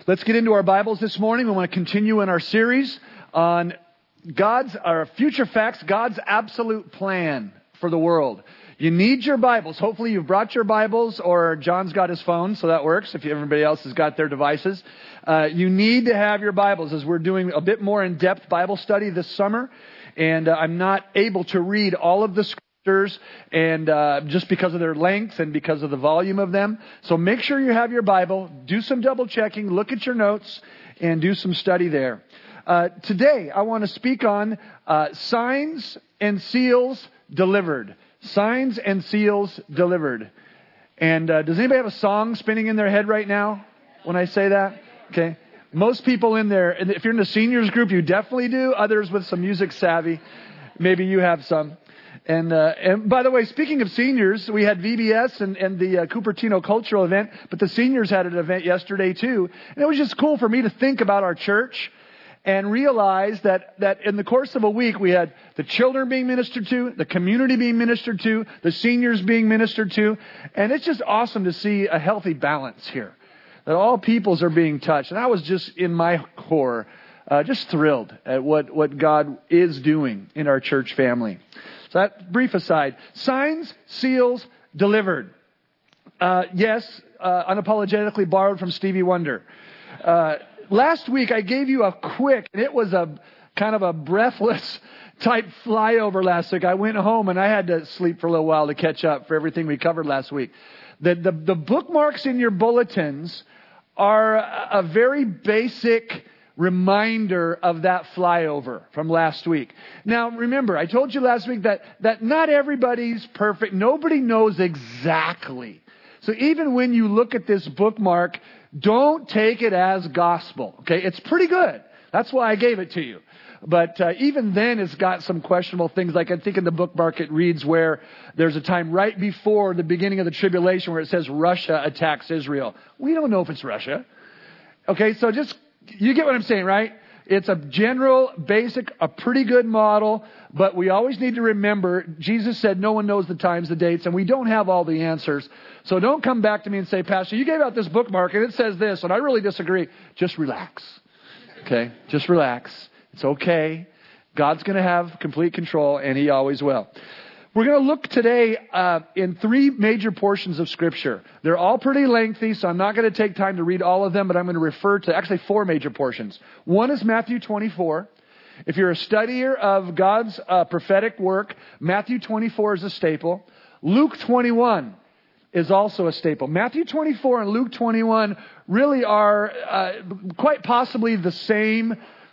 Let's get into our Bibles this morning. We want to continue in our series on our future facts, God's absolute plan for the world. You need your Bibles. Hopefully you've brought your Bibles, or John's got his phone, so that works if everybody else has got their devices. You need to have your Bibles, as we're doing a bit more in-depth Bible study this summer. And I'm not able to read all of the scriptures, and just because of their length and because of the volume of them. So make sure you have your Bible, do some double checking, look at your notes, and do some study there. Today, I want to speak on signs and seals delivered. Signs and seals delivered. And does anybody have a song spinning in their head right now when I say that? Okay. Most people in there, and if you're in the seniors group, you definitely do. Others with some music savvy, maybe you have some. And by the way, speaking of seniors, we had VBS and the Cupertino cultural event, but the seniors had an event yesterday too. And it was just cool for me to think about our church and realize that in the course of a week, we had the children being ministered to, the community being ministered to, the seniors being ministered to. And it's just awesome to see a healthy balance here, that all peoples are being touched. And I was just in my core, just thrilled at what God is doing in our church family. So that brief aside. Signs, seals, delivered. Yes, unapologetically borrowed from Stevie Wonder. Last week I gave you a quick, and it was a kind of a breathless type flyover last week. I went home and I had to sleep for a little while to catch up for everything we covered last week. The bookmarks in your bulletins are a very basic reminder of that flyover from last week. Now, remember, I told you last week that not everybody's perfect. Nobody knows exactly. So even when you look at this bookmark, don't take it as gospel. Okay, it's pretty good. That's why I gave it to you. But even then, it's got some questionable things. Like I think in the bookmark it reads where there's a time right before the beginning of the tribulation where it says Russia attacks Israel. We don't know if it's Russia. Okay, so you get what I'm saying, right? It's a general, basic, a pretty good model, but we always need to remember, Jesus said no one knows the times, the dates, and we don't have all the answers. So don't come back to me and say, Pastor, you gave out this bookmark and it says this, and I really disagree. Just relax. Okay? Just relax. It's okay. God's going to have complete control, and He always will. We're going to look today in three major portions of Scripture. They're all pretty lengthy, so I'm not going to take time to read all of them, but I'm going to refer to actually four major portions. One is Matthew 24. If you're a studier of God's prophetic work, Matthew 24 is a staple. Luke 21 is also a staple. Matthew 24 and Luke 21 really are quite possibly the same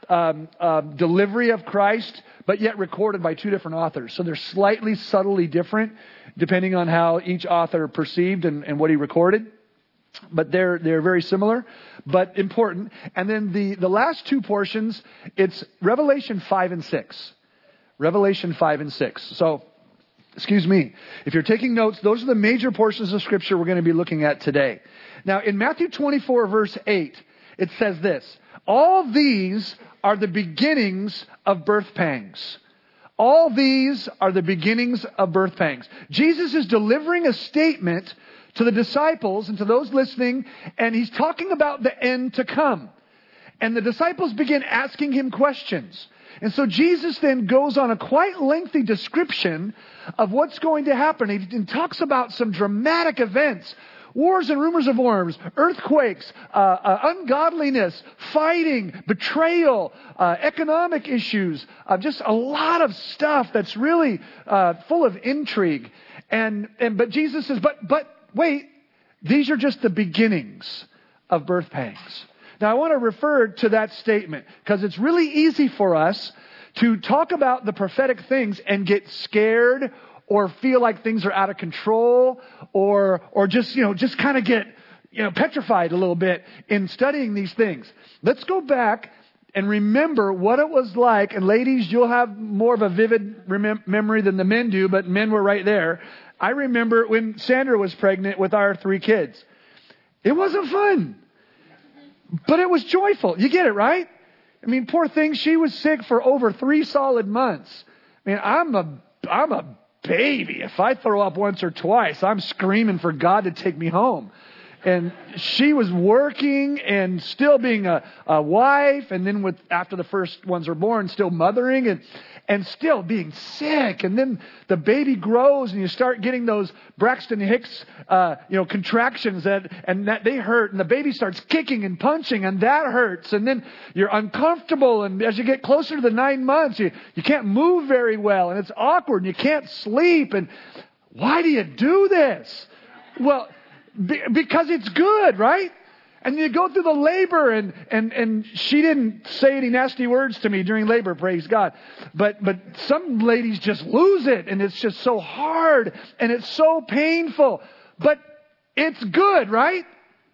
delivery of Christ, but yet recorded by two different authors. So they're slightly subtly different depending on how each author perceived and what he recorded. But they're very similar, but important. And then the last two portions, it's Revelation 5 and 6. Revelation 5 and 6. So, excuse me. If you're taking notes, those are the major portions of Scripture we're going to be looking at today. Now, in Matthew 24, verse 8, it says this: all these are the beginnings of birth pangs. All these are the beginnings of birth pangs. Jesus is delivering a statement to the disciples and to those listening, and He's talking about the end to come. And the disciples begin asking Him questions. And so Jesus then goes on a quite lengthy description of what's going to happen. He talks about some dramatic events. Wars and rumors of wars, earthquakes, ungodliness, fighting, betrayal, economic issues, just a lot of stuff that's really full of intrigue. But Jesus says, but wait, these are just the beginnings of birth pangs. Now I want to refer to that statement because it's really easy for us to talk about the prophetic things and get scared or feel like things are out of control, or just kind of get, petrified a little bit in studying these things. Let's go back and remember what it was like. And ladies, you'll have more of a vivid memory than the men do, but men were right there. I remember when Sandra was pregnant with our 3 kids. It wasn't fun, but it was joyful. You get it, right? I mean, poor thing, she was sick for over 3 solid months. I mean, I'm a baby. If I throw up once or twice, I'm screaming for God to take me home. And she was working and still being a wife, and then after the first ones are born, still mothering and still being sick. And then the baby grows and you start getting those Braxton Hicks, contractions that they hurt, and the baby starts kicking and punching, and that hurts. And then you're uncomfortable, and as you get closer to the 9 months, you can't move very well, and it's awkward, and you can't sleep. And why do you do this? Well, because it's good, right? And you go through the labor, and she didn't say any nasty words to me during labor, praise God. But some ladies just lose it, and it's just so hard, and it's so painful. But it's good, right?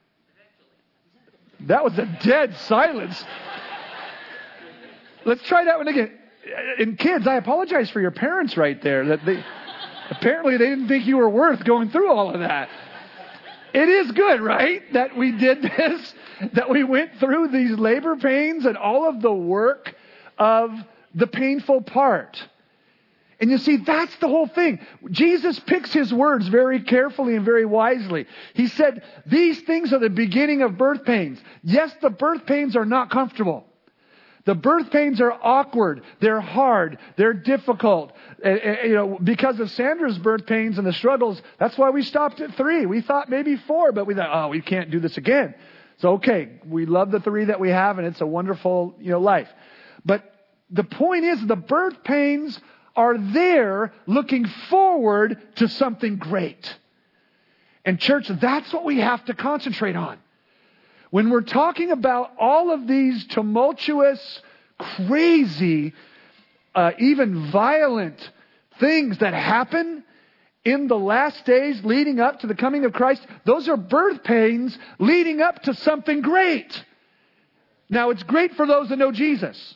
That was a dead silence. Let's try that one again. And kids, I apologize for your parents right there. That apparently they didn't think you were worth going through all of that. It is good, right? That we did this, that we went through these labor pains and all of the work of the painful part. And you see, that's the whole thing. Jesus picks his words very carefully and very wisely. He said, these things are the beginning of birth pains. Yes, the birth pains are not comfortable. The birth pains are awkward. They're hard. They're difficult. Because of Sandra's birth pains and the struggles, that's why we stopped at 3. We thought maybe 4, but we thought, we can't do this again. So, okay, we love the 3 that we have, and it's a wonderful, life. But the point is, the birth pains are there looking forward to something great. And church, that's what we have to concentrate on. When we're talking about all of these tumultuous, crazy, even violent things that happen in the last days leading up to the coming of Christ, those are birth pains leading up to something great. Now, it's great for those that know Jesus.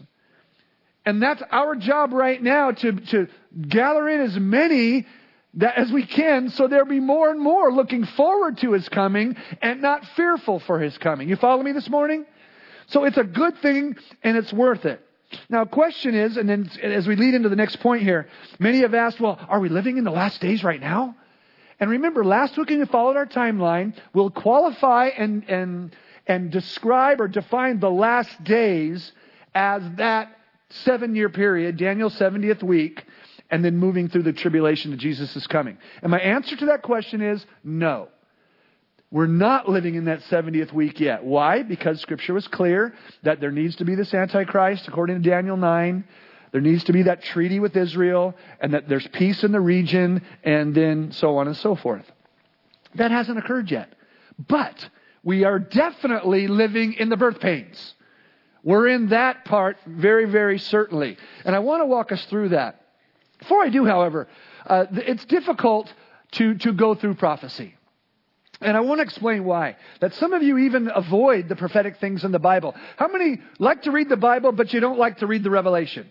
And that's our job right now, to gather in as many as we can, so there'll be more and more looking forward to his coming and not fearful for his coming. You follow me this morning? So it's a good thing, and it's worth it. Now, question is, and then as we lead into the next point here, many have asked, well, are we living in the last days right now? And remember, last week when you followed our timeline, we'll qualify and describe or define the last days as that 7-year period, Daniel's 70th week, and then moving through the tribulation to Jesus' coming. And my answer to that question is no. We're not living in that 70th week yet. Why? Because Scripture was clear that there needs to be this Antichrist, according to Daniel 9. There needs to be that treaty with Israel, and that there's peace in the region, and then so on and so forth. That hasn't occurred yet. But we are definitely living in the birth pains. We're in that part very, very certainly. And I want to walk us through that. Before I do, however, it's difficult to go through prophecy. And I want to explain why. That some of you even avoid the prophetic things in the Bible. How many like to read the Bible, but you don't like to read the Revelation?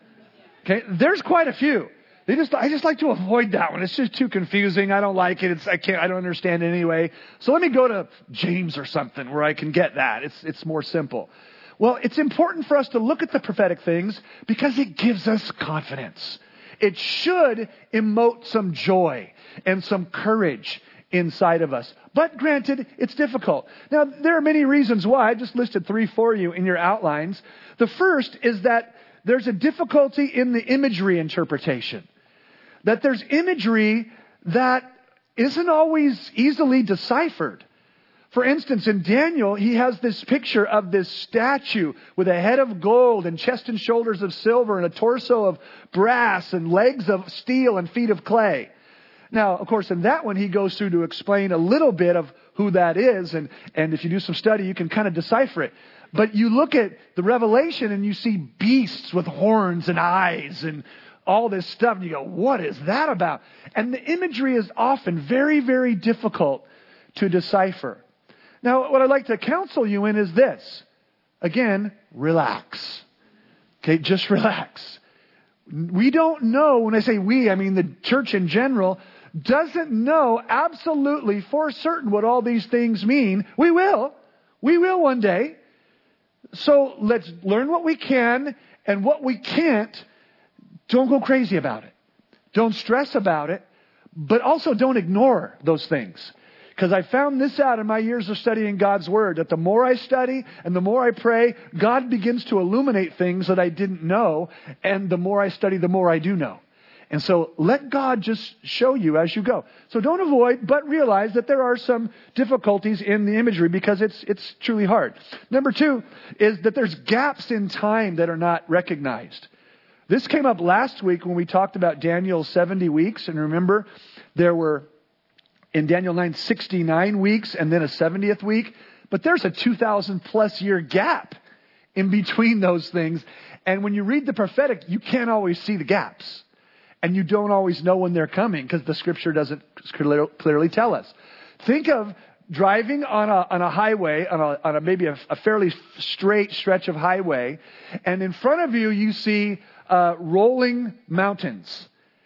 Okay, there's quite a few. I just like to avoid that one. It's just too confusing. I don't like it. I don't understand it anyway. So let me go to James or something where I can get that. It's more simple. Well, it's important for us to look at the prophetic things because it gives us confidence. It should emote some joy and some courage inside of us. But granted, it's difficult. Now, there are many reasons why. I just listed 3 for you in your outlines. The first is that there's a difficulty in the imagery interpretation. That there's imagery that isn't always easily deciphered. For instance, in Daniel, he has this picture of this statue with a head of gold and chest and shoulders of silver and a torso of brass and legs of steel and feet of clay. Now, of course, in that one, he goes through to explain a little bit of who that is. And if you do some study, you can kind of decipher it. But you look at the Revelation and you see beasts with horns and eyes and all this stuff. And you go, what is that about? And the imagery is often very, very difficult to decipher. Now, what I'd like to counsel you in is this. Again, relax. Okay, just relax. We don't know, when I say we, I mean the church in general, doesn't know absolutely for certain what all these things mean. We will. We will one day. So let's learn what we can, and what we can't, don't go crazy about it. Don't stress about it, but also don't ignore those things. Because I found this out in my years of studying God's Word, that the more I study and the more I pray, God begins to illuminate things that I didn't know. And the more I study, the more I do know. And so let God just show you as you go. So don't avoid, but realize that there are some difficulties in the imagery because it's truly hard. Number 2 is that there's gaps in time that are not recognized. This came up last week when we talked about Daniel's 70 weeks. And remember, there were, in Daniel 9, 69 weeks and then a 70th week. But there's a 2,000 plus year gap in between those things. And when you read the prophetic, you can't always see the gaps. And you don't always know when they're coming because the Scripture doesn't clearly tell us. Think of driving on a highway, on a maybe a fairly straight stretch of highway, and in front of you, you see rolling mountains.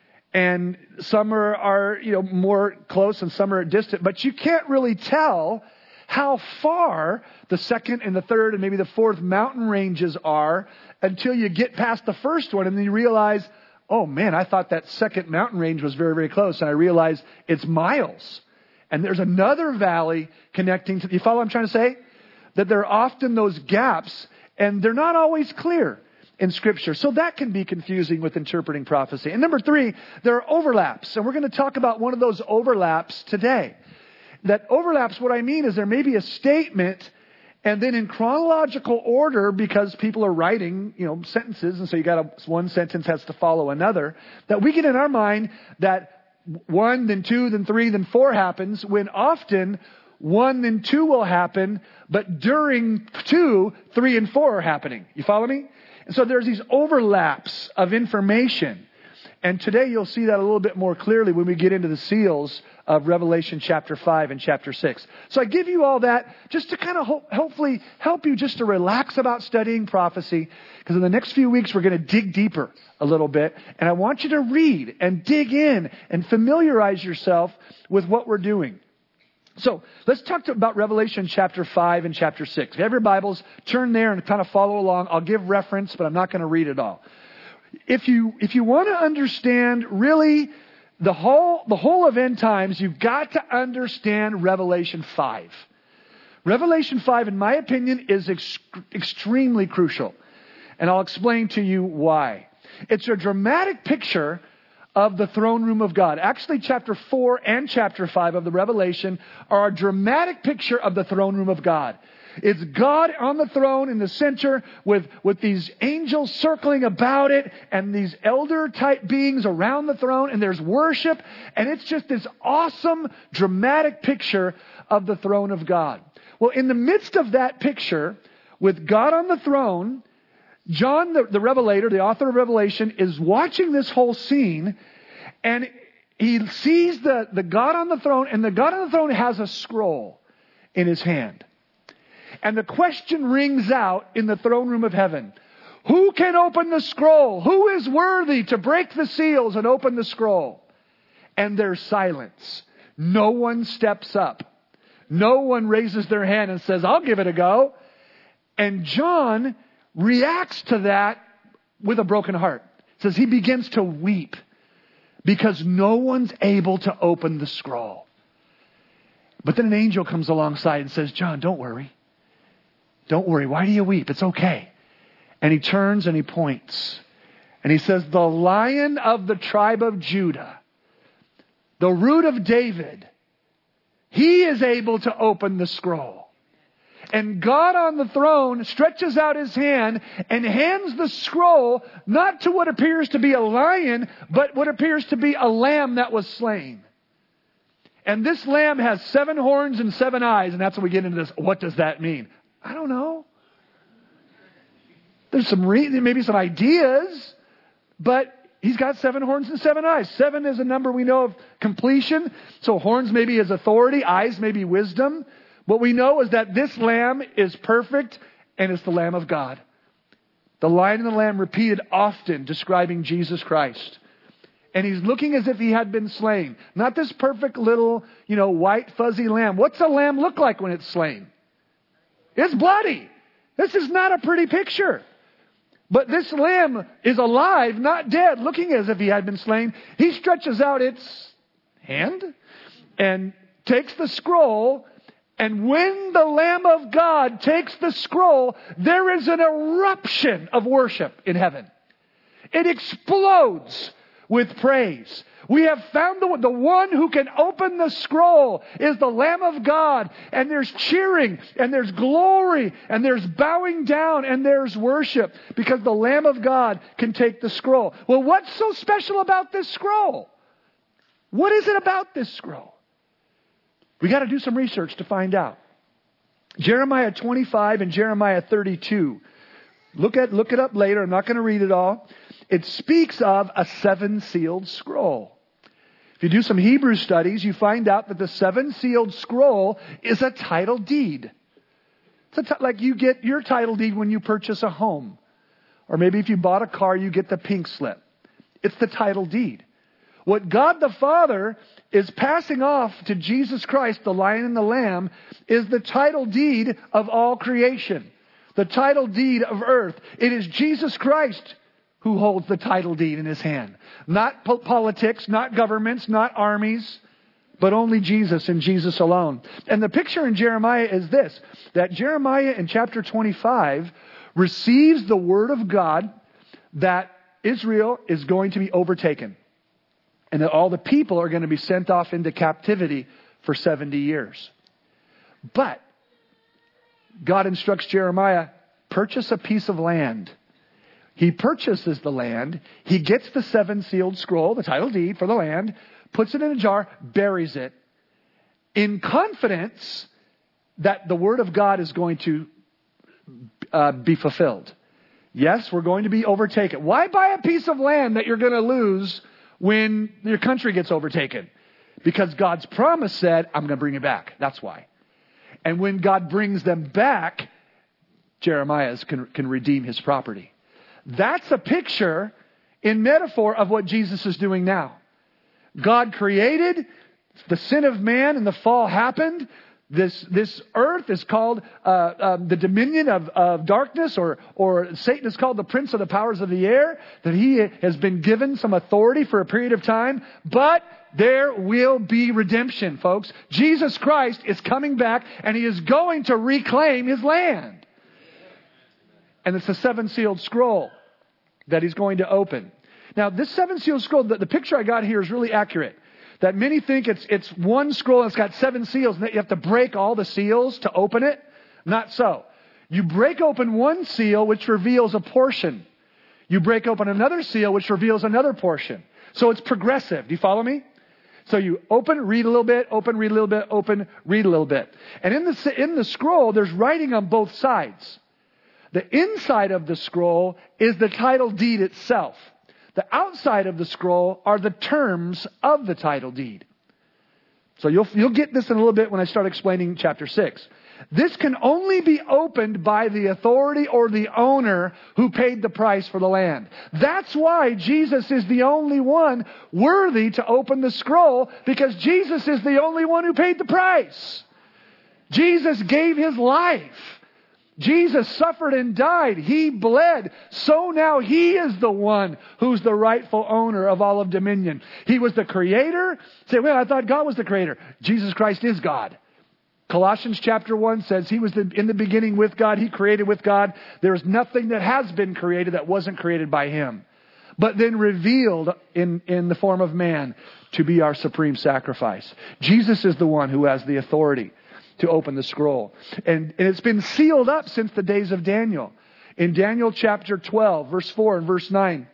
And some are more close and some are distant, but you can't really tell how far the second and the third and maybe the fourth mountain ranges are until you get past the first one and then you realize, oh man, I thought that second mountain range was very, very close. And I realized it's miles. And there's another valley connecting to, you follow what I'm trying to say? That there are often those gaps and they're not always clear in Scripture. So that can be confusing with interpreting prophecy. And number 3, there are overlaps. And we're going to talk about one of those overlaps today. That overlaps, what I mean is there may be a statement and then in chronological order, because people are writing, sentences, and so one sentence has to follow another, that we get in our mind that 1, then 2, then 3, then 4 happens, when often 1, then 2 will happen, but during 2, 3, and 4 are happening. You follow me? And so there's these overlaps of information. And today you'll see that a little bit more clearly when we get into the seals of Revelation chapter 5 and chapter 6. So I give you all that just to kind of hopefully help you just to relax about studying prophecy. Because in the next few weeks, we're going to dig deeper a little bit. And I want you to read and dig in and familiarize yourself with what we're doing. So let's talk about Revelation chapter 5 and chapter 6. If you have your Bibles, turn there and kind of follow along. I'll give reference, but I'm not going to read it all. If you want to understand really the whole of end times, you've got to understand Revelation 5. Revelation 5, in my opinion, is extremely crucial. And I'll explain to you why. It's a dramatic picture of the throne room of God. Actually, chapter 4 and chapter 5 of the Revelation are a dramatic picture of the throne room of God. It's God on the throne in the center with these angels circling about it and these elder type beings around the throne, and there's worship, and it's just this awesome dramatic picture of the throne of God. Well, in the midst of that picture, with God on the throne, John, the Revelator, the author of Revelation, is watching this whole scene, and he sees the God on the throne, and the God on the throne has a scroll in his hand. And the question rings out in the throne room of heaven. Who can open the scroll? Who is worthy to break the seals and open the scroll? And there's silence. No one steps up. No one raises their hand and says, I'll give it a go. And John reacts to that with a broken heart. It says he begins to weep because no one's able to open the scroll. But then an angel comes alongside and says, John, don't worry. Don't worry. Why do you weep? It's okay. And he turns and he points. And he says, the Lion of the tribe of Judah, the Root of David, he is able to open the scroll. And God on the throne stretches out his hand and hands the scroll not to what appears to be a lion, but what appears to be a lamb that was slain. And this lamb has 7 horns and 7 eyes. And that's when we get into this. What does that mean? I don't know. There's maybe some ideas, but he's got 7 horns and 7 eyes. 7 is a number we know of completion. So horns maybe is authority, eyes maybe wisdom. What we know is that this lamb is perfect and it's the Lamb of God. The Lion and the Lamb repeated often describing Jesus Christ. And he's looking as if he had been slain. Not this perfect little, white fuzzy lamb. What's a lamb look like when it's slain? It's bloody. This is not a pretty picture. But this lamb is alive, not dead, looking as if he had been slain. He stretches out its hand and takes the scroll, and when the Lamb of God takes the scroll, there is an eruption of worship in heaven. It explodes with praise. We have found the one who can open the scroll is the Lamb of God. And there's cheering, and there's glory, and there's bowing down, and there's worship, because the Lamb of God can take the scroll. Well, what's so special about this scroll? What is it about this scroll? We got to do some research to find out. Jeremiah 25 and Jeremiah 32. Look it up later. I'm not going to read it all. It speaks of a 7-sealed scroll. If you do some Hebrew studies, you find out that the 7-sealed scroll is a title deed. It's like you get your title deed when you purchase a home. Or maybe if you bought a car, you get the pink slip. It's the title deed. What God the Father is passing off to Jesus Christ, the Lion and the Lamb, is the title deed of all creation. The title deed of earth. It is Jesus Christ who holds the title deed in his hand. Not politics, not governments, not armies, but only Jesus and Jesus alone. And the picture in Jeremiah is this, that Jeremiah in chapter 25 receives the word of God that Israel is going to be overtaken. And that all the people are going to be sent off into captivity for 70 years. But God instructs Jeremiah, purchase a piece of land. He purchases the land. He gets the 7-sealed scroll, the title deed for the land, puts it in a jar, buries it, in confidence that the word of God is going to be fulfilled. Yes, we're going to be overtaken. Why buy a piece of land that you're going to lose when your country gets overtaken? Because God's promise said, I'm going to bring it back. That's why. And when God brings them back, Jeremiah can redeem his property. That's a picture in metaphor of what Jesus is doing now. God created, the sin of man and the fall happened. This earth is called the dominion of darkness, or Satan is called the prince of the powers of the air, that he has been given some authority for a period of time. But there will be redemption, folks. Jesus Christ is coming back, and he is going to reclaim his land. And it's the 7-sealed scroll that he's going to open. Now, this 7-sealed scroll, the picture I got here is really accurate. That many think it's one scroll and it's got 7 seals, and that you have to break all the seals to open it. Not so. You break open one seal, which reveals a portion. You break open another seal, which reveals another portion. So it's progressive. Do you follow me? So you open, read a little bit, open, read a little bit, open, read a little bit. And in the scroll, there's writing on both sides. The inside of the scroll is the title deed itself. The outside of the scroll are the terms of the title deed. So you'll get this in a little bit when I start explaining chapter 6. This can only be opened by the authority or the owner who paid the price for the land. That's why Jesus is the only one worthy to open the scroll, because Jesus is the only one who paid the price. Jesus gave his life. Jesus suffered and died. He bled. So now he is the one who's the rightful owner of all of dominion. He was the creator. Say, well, I thought God was the creator. Jesus Christ is God. Colossians chapter 1 says he was in the beginning with God. He created with God. There is nothing that has been created that wasn't created by him, but then revealed in the form of man to be our supreme sacrifice. Jesus is the one who has the authority to open the scroll. And it's been sealed up since the days of Daniel. In Daniel chapter 12, verse 4 and verse 9,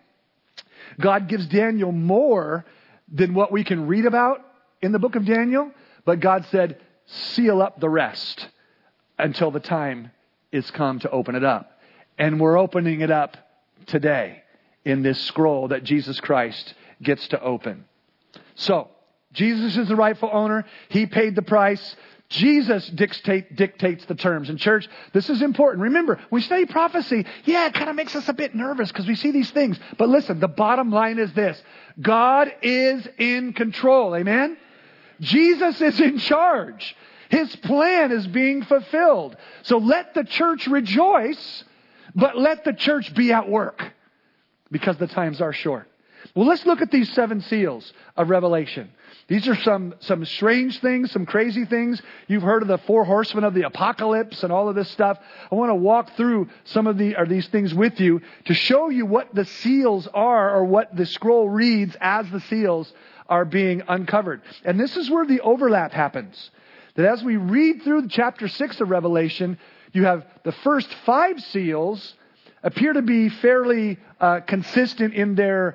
God gives Daniel more than what we can read about in the book of Daniel. But God said, seal up the rest until the time is come to open it up. And we're opening it up today in this scroll that Jesus Christ gets to open. So, Jesus is the rightful owner. He paid the price. Jesus dictates the terms. And church, this is important. Remember, when we study prophecy, it kind of makes us a bit nervous because we see these things. But listen, the bottom line is this. God is in control. Amen? Jesus is in charge. His plan is being fulfilled. So let the church rejoice, but let the church be at work, because the times are short. Well, let's look at these 7 seals of Revelation. These are some strange things, some crazy things. You've heard of the 4 horsemen of the apocalypse and all of this stuff. I want to walk through some of these things with you to show you what the seals are, or what the scroll reads as the seals are being uncovered. And this is where the overlap happens. That as we read through chapter 6 of Revelation, you have the first 5 seals appear to be fairly consistent in their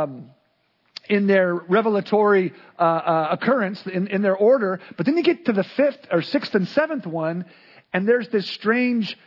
revelatory occurrence, in their order. But then you get to the 5th or 6th and 7th one, and there's this strange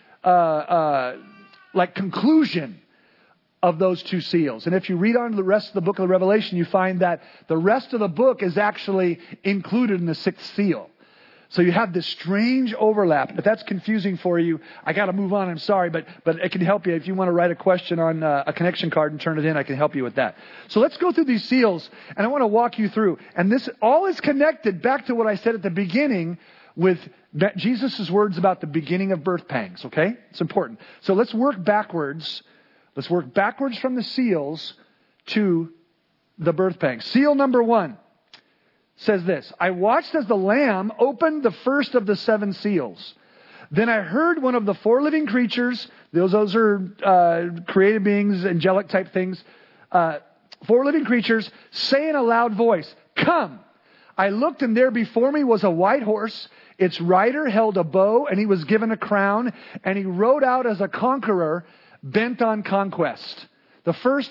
conclusion of those 2 seals. And if you read on to the rest of the book of the Revelation, you find that the rest of the book is actually included in the 6th seal. So you have this strange overlap. If that's confusing for you, I got to move on. I'm sorry, but it can help you. If you want to write a question on a connection card and turn it in, I can help you with that. So let's go through these seals, and I want to walk you through. And this all is connected back to what I said at the beginning with Jesus' words about the beginning of birth pangs, okay? It's important. So let's work backwards. Let's work backwards from the seals to the birth pangs. Seal number 1. Says this: I watched as the Lamb opened the first of the 7 seals. Then I heard one of the 4 living creatures, those are created beings, angelic type things, 4 living creatures, say in a loud voice, "Come!" I looked, and there before me was a white horse. Its rider held a bow, and he was given a crown, and he rode out as a conqueror, bent on conquest. The first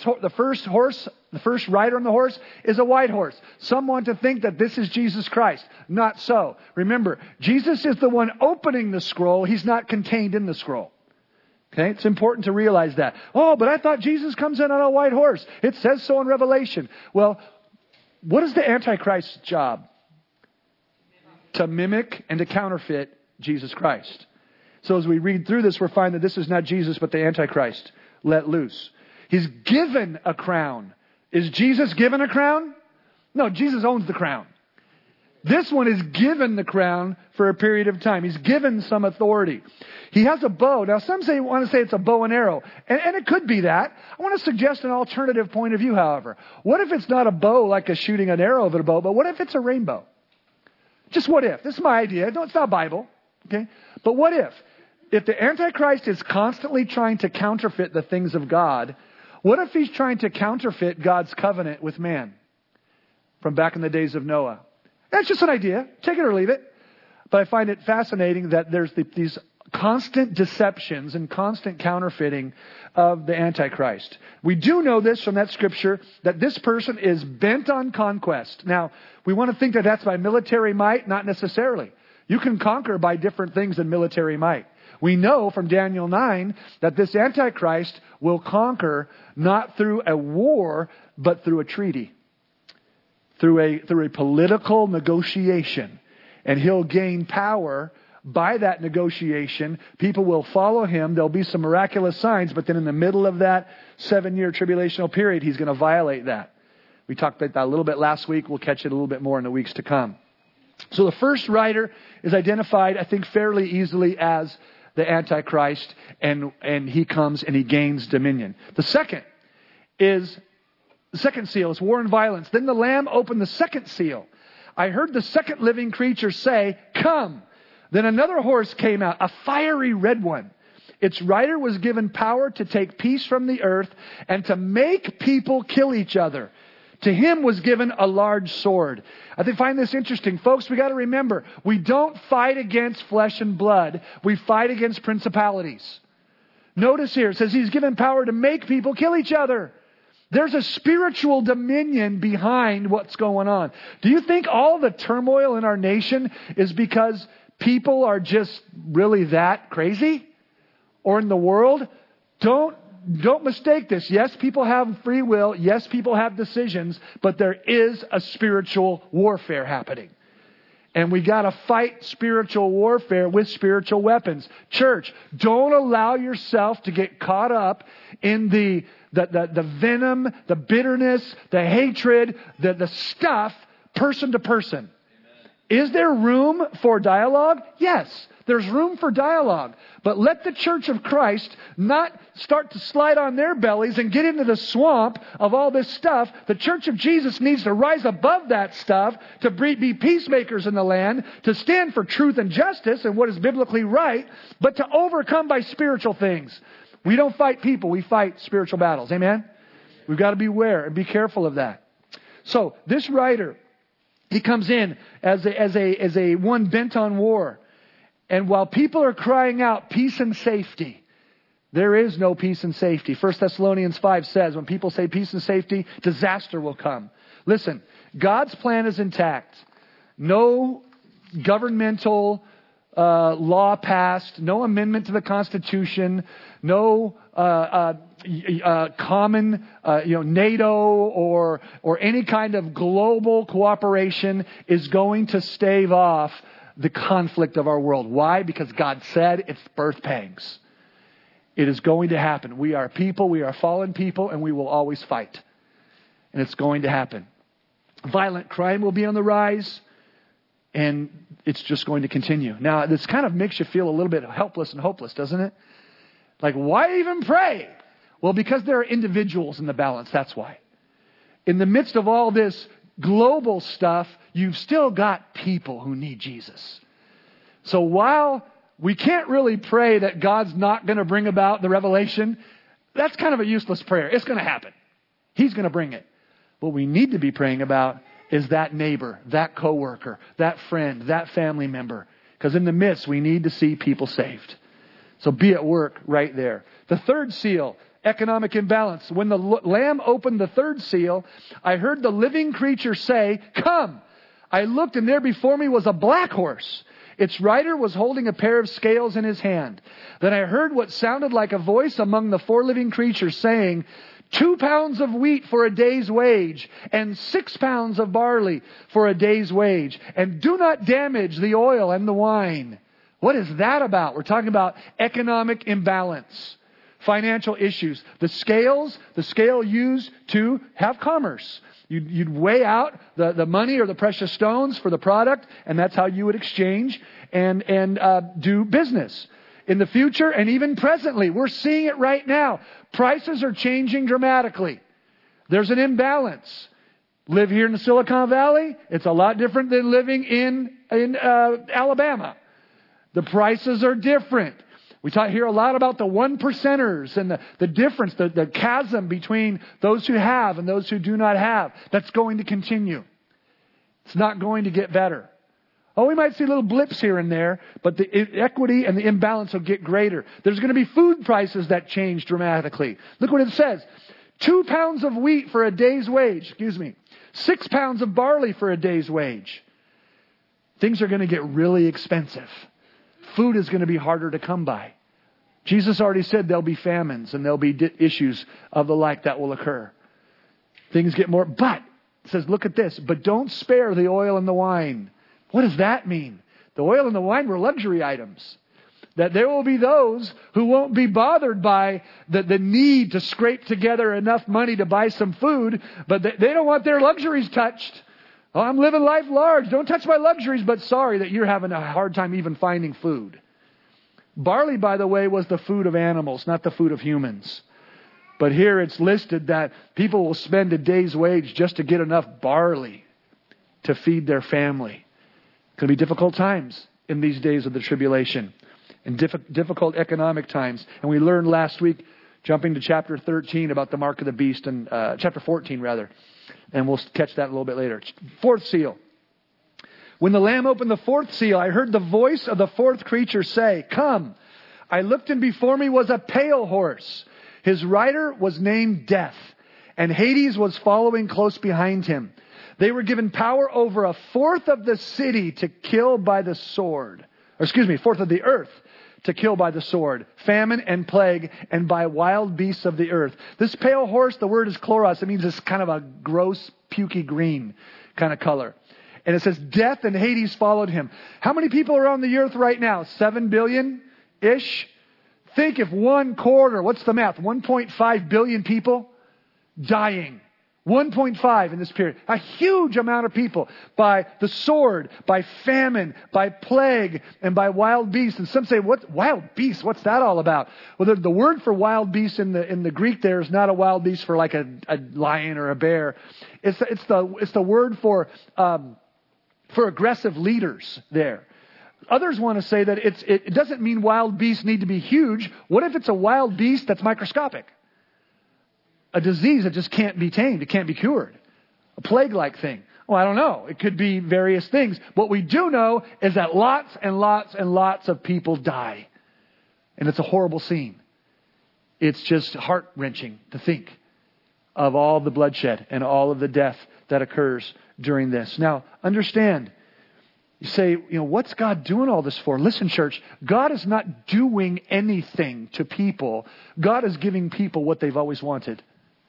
rider on the horse is a white horse. Some want to think that this is Jesus Christ. Not so. Remember, Jesus is the one opening the scroll. He's not contained in the scroll. Okay? It's important to realize that. Oh, but I thought Jesus comes in on a white horse. It says so in Revelation. Well, what is the Antichrist's job? To mimic and to counterfeit Jesus Christ. So as we read through this, we'll find that this is not Jesus, but the Antichrist let loose. He's given a crown. Is Jesus given a crown? No, Jesus owns the crown. This one is given the crown for a period of time. He's given some authority. He has a bow. Now, some want to say it's a bow and arrow. And it could be that. I want to suggest an alternative point of view, however. What if it's not a bow like a shooting an arrow of a bow, but what if it's a rainbow? Just what if? This is my idea. No, it's not Bible. Okay? But what if? If the Antichrist is constantly trying to counterfeit the things of God, what if he's trying to counterfeit God's covenant with man from back in the days of Noah? That's just an idea. Take it or leave it. But I find it fascinating that there's these constant deceptions and constant counterfeiting of the Antichrist. We do know this from that scripture, that this person is bent on conquest. Now, we want to think that that's by military might. Not necessarily. You can conquer by different things than military might. We know from Daniel 9 that this Antichrist will conquer not through a war, but through a treaty. Through a political negotiation. And he'll gain power by that negotiation. People will follow him. There'll be some miraculous signs, but then in the middle of that 7-year tribulational period, he's going to violate that. We talked about that a little bit last week. We'll catch it a little bit more in the weeks to come. So the first rider is identified, I think, fairly easily as the Antichrist, and he comes and he gains dominion. The second seal is war and violence. Then the Lamb opened the second seal. I heard the second living creature say, "Come." Then another horse came out, a fiery red one. Its rider was given power to take peace from the earth and to make people kill each other. To him was given a large sword. I find this interesting. Folks, we got to remember, we don't fight against flesh and blood. We fight against principalities. Notice here, it says he's given power to make people kill each other. There's a spiritual dominion behind what's going on. Do you think all the turmoil in our nation is because people are just really that crazy? Or in the world? Don't mistake this. Yes, people have free will. Yes, people have decisions. But there is a spiritual warfare happening. And we got to fight spiritual warfare with spiritual weapons. Church, don't allow yourself to get caught up in the venom, the bitterness, the hatred, the stuff, person to person. Amen. Is there room for dialogue? Yes. There's room for dialogue. But let the church of Christ not start to slide on their bellies and get into the swamp of all this stuff. The church of Jesus needs to rise above that stuff, to be peacemakers in the land, to stand for truth and justice and what is biblically right, but to overcome by spiritual things. We don't fight people, we fight spiritual battles. Amen? We've got to beware and be careful of that. So, this writer, he comes in as a one bent on war. And while people are crying out peace and safety, there is no peace and safety. 1 Thessalonians 5 says, when people say peace and safety, disaster will come. Listen, God's plan is intact. No governmental law passed, no amendment to the Constitution, no common NATO or any kind of global cooperation is going to stave off the conflict of our world. Why? Because God said it's birth pangs. It is going to happen. We are people, we are fallen people, and we will always fight. And it's going to happen. Violent crime will be on the rise, and it's just going to continue. Now, this kind of makes you feel a little bit helpless and hopeless, doesn't it? Like, why even pray? Well, because there are individuals in the balance, that's why. In the midst of all this global stuff, you've still got people who need Jesus. So while we can't really pray that God's not going to bring about the revelation, that's kind of a useless prayer. It's going to happen. He's going to bring it. What we need to be praying about is that neighbor, that coworker, that friend, that family member. Because in the midst, we need to see people saved. So be at work right there. The third seal, economic imbalance. When the Lamb opened the third seal, I heard the living creature say, "Come." I looked, and there before me was a black horse. Its rider was holding a pair of scales in his hand. Then I heard what sounded like a voice among the four living creatures saying, 2 pounds of wheat for a day's wage, and 6 pounds of barley for a day's wage. And do not damage the oil and the wine. What is that about? We're talking about economic imbalance, financial issues. The scale used to have commerce. You'd weigh out the money or the precious stones for the product, and that's how you would exchange and do business. In the future and even presently, we're seeing it right now. Prices are changing dramatically. There's an imbalance. Live here in the Silicon Valley, it's a lot different than living in Alabama. The prices are different. We hear a lot about the 1%ers and the difference, the chasm between those who have and those who do not have. That's going to continue. It's not going to get better. Oh, we might see little blips here and there, but the equity and the imbalance will get greater. There's going to be food prices that change dramatically. Look what it says. 2 pounds of wheat for a day's wage. 6 pounds of barley for a day's wage. Things are going to get really expensive. Food is going to be harder to come by. Jesus already said there'll be famines and there'll be issues of the like that will occur. Things get more, but, it says, look at this, but don't spare the oil and the wine. What does that mean? The oil and the wine were luxury items. That there will be those who won't be bothered by the need to scrape together enough money to buy some food, but they don't want their luxuries touched. Oh, I'm living life large. Don't touch my luxuries, but sorry that you're having a hard time even finding food. Barley, by the way, was the food of animals, not the food of humans. But here it's listed that people will spend a day's wage just to get enough barley to feed their family. It's going to be difficult times in these days of the tribulation and difficult economic times. And we learned last week, jumping to chapter 13, about the mark of the beast, and chapter 14 rather. And we'll catch that a little bit later. Fourth seal. When the Lamb opened the fourth seal, I heard the voice of the fourth creature say, "Come." I looked, and before me was a pale horse. His rider was named Death, and Hades was following close behind him. They were given power over a fourth of the city to kill by the sword. Fourth of the earth to kill by the sword, famine and plague, and by wild beasts of the earth. This pale horse, the word is chloros. It means it's kind of a gross, pukey green kind of color. And it says, Death and Hades followed him. How many people are on the earth right now? 7 billion-ish? Think if 1/4, what's the math? 1.5 billion people dying. 1.5 in this period. A huge amount of people by the sword, by famine, by plague, and by wild beasts. And some say, what wild beasts? What's that all about? Well, the word for wild beast in the Greek there is not a wild beast for like a lion or a bear. It's the word for aggressive leaders there. Others want to say that it doesn't mean wild beasts need to be huge. What if it's a wild beast that's microscopic? A disease that just can't be tamed. It can't be cured. A plague-like thing. Well, I don't know. It could be various things. What we do know is that lots and lots and lots of people die. And it's a horrible scene. It's just heart-wrenching to think of all the bloodshed and all of the death that occurs during this. Now, understand, you say, what's God doing all this for? Listen, church, God is not doing anything to people. God is giving people what they've always wanted.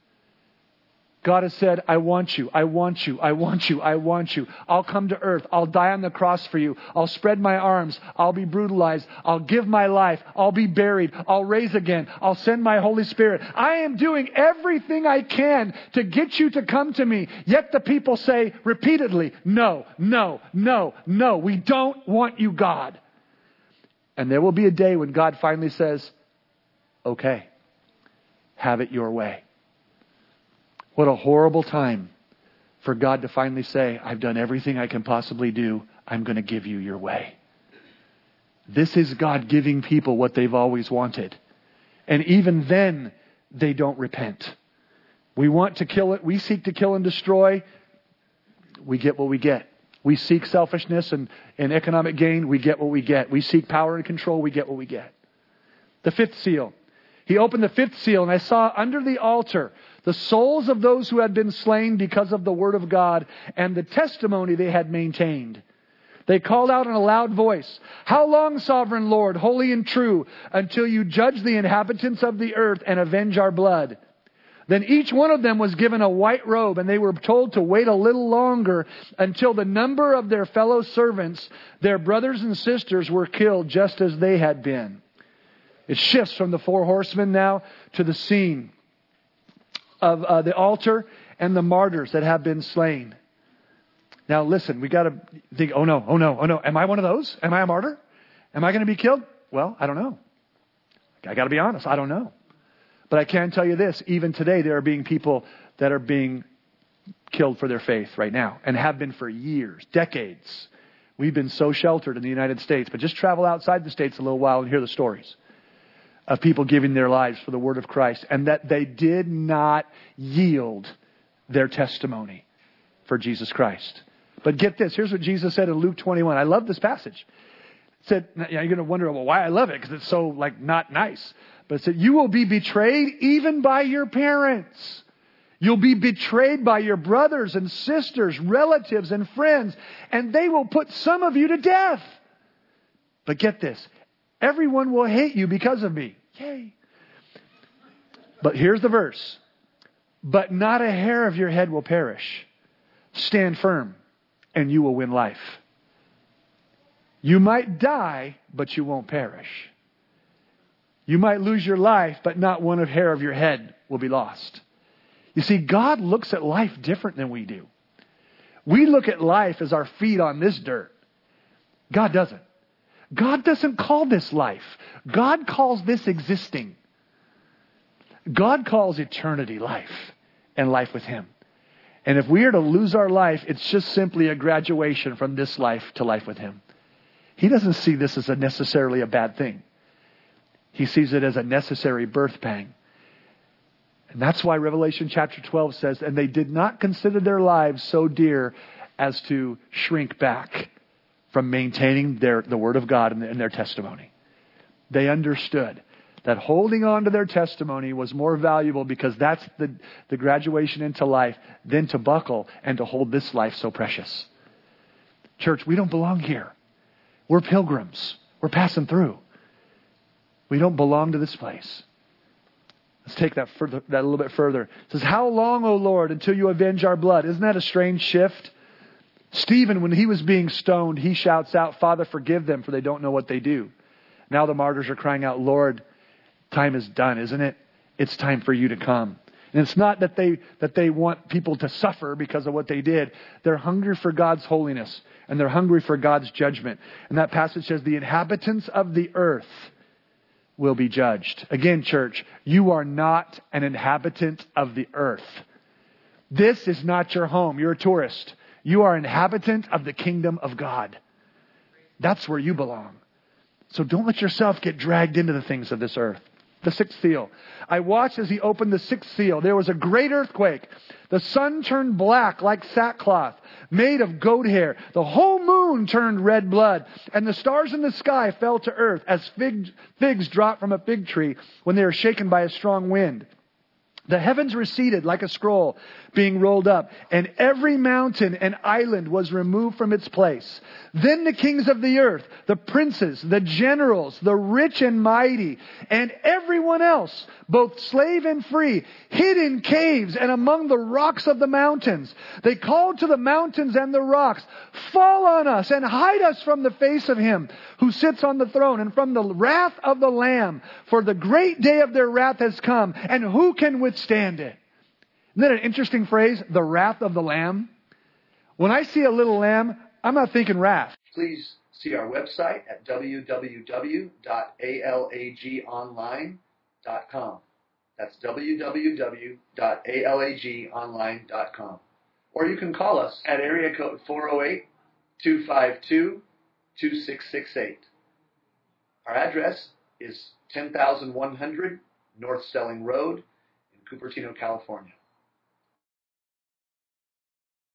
God has said, I want you, I want you, I want you, I want you. I'll come to earth. I'll die on the cross for you. I'll spread my arms. I'll be brutalized. I'll give my life. I'll be buried. I'll raise again. I'll send my Holy Spirit. I am doing everything I can to get you to come to me. Yet the people say repeatedly, no, no, no, no. We don't want you, God. And there will be a day when God finally says, okay, have it your way. What a horrible time for God to finally say, I've done everything I can possibly do. I'm going to give you your way. This is God giving people what they've always wanted. And even then, they don't repent. We want to kill it. We seek to kill and destroy. We get what we get. We seek selfishness and economic gain. We get what we get. We seek power and control. We get what we get. The fifth seal. He opened the fifth seal, and I saw under the altar the souls of those who had been slain because of the word of God and the testimony they had maintained. They called out in a loud voice, how long, sovereign Lord, holy and true, until you judge the inhabitants of the earth and avenge our blood? Then each one of them was given a white robe, and they were told to wait a little longer until the number of their fellow servants, their brothers and sisters, were killed just as they had been. It shifts from the four horsemen now to the scene of the altar and the martyrs that have been slain. Now listen, we got to think, oh no. Am I one of those? Am I a martyr? Am I going to be killed? Well, I don't know. I got to be honest, I don't know. But I can tell you this, even today there are being people that are being killed for their faith right now and have been for years, decades. We've been so sheltered in the United States, but just travel outside the States a little while and hear the stories of people giving their lives for the word of Christ, and that they did not yield their testimony for Jesus Christ. But get this, here's what Jesus said in Luke 21. I love this passage. It said, you're going to wonder, well, why I love it, because it's so not nice. But it said, you will be betrayed even by your parents. You'll be betrayed by your brothers and sisters, relatives and friends, and they will put some of you to death. But get this, everyone will hate you because of me. Yay. But here's the verse. But not a hair of your head will perish. Stand firm and you will win life. You might die, but you won't perish. You might lose your life, but not one hair of your head will be lost. You see, God looks at life different than we do. We look at life as our feet on this dirt. God doesn't. God doesn't call this life. God calls this existing. God calls eternity life and life with Him. And if we are to lose our life, it's just simply a graduation from this life to life with Him. He doesn't see this as necessarily a bad thing. He sees it as a necessary birth pang. And that's why Revelation chapter 12 says, and they did not consider their lives so dear as to shrink back from maintaining the word of God and their testimony. They understood that holding on to their testimony was more valuable because that's the graduation into life than to buckle and to hold this life so precious. Church, we don't belong here. We're pilgrims. We're passing through. We don't belong to this place. Let's take that a little bit further. It says, how long, O Lord, until you avenge our blood? Isn't that a strange shift? Stephen, when he was being stoned, he shouts out, Father, forgive them, for they don't know what they do. Now the martyrs are crying out, Lord, time is done, isn't it? It's time for you to come. And it's not that they want people to suffer because of what they did. They're hungry for God's holiness, and they're hungry for God's judgment. And that passage says, the inhabitants of the earth will be judged. Again, church, you are not an inhabitant of the earth. This is not your home. You're a tourist. You are an inhabitant of the kingdom of God. That's where you belong. So don't let yourself get dragged into the things of this earth. The sixth seal. I watched as he opened the sixth seal. There was a great earthquake. The sun turned black like sackcloth, made of goat hair. The whole moon turned red blood, and the stars in the sky fell to earth as figs drop from a fig tree when they are shaken by a strong wind. The heavens receded like a scroll being rolled up, and every mountain and island was removed from its place. Then the kings of the earth, the princes, the generals, the rich and mighty, and everyone else, both slave and free, hid in caves and among the rocks of the mountains. They called to the mountains and the rocks, "Fall on us and hide us from the face of him who sits on the throne and from the wrath of the Lamb. For the great day of their wrath has come, and who can withstand it?" Isn't that an interesting phrase? The wrath of the Lamb. When I see a little lamb, I'm not thinking wrath. Please see our website at www.alagonline.com. That's www.alagonline.com. Or you can call us at area code 408-252-2668. Our address is 10,100 North Stelling Road in Cupertino, California.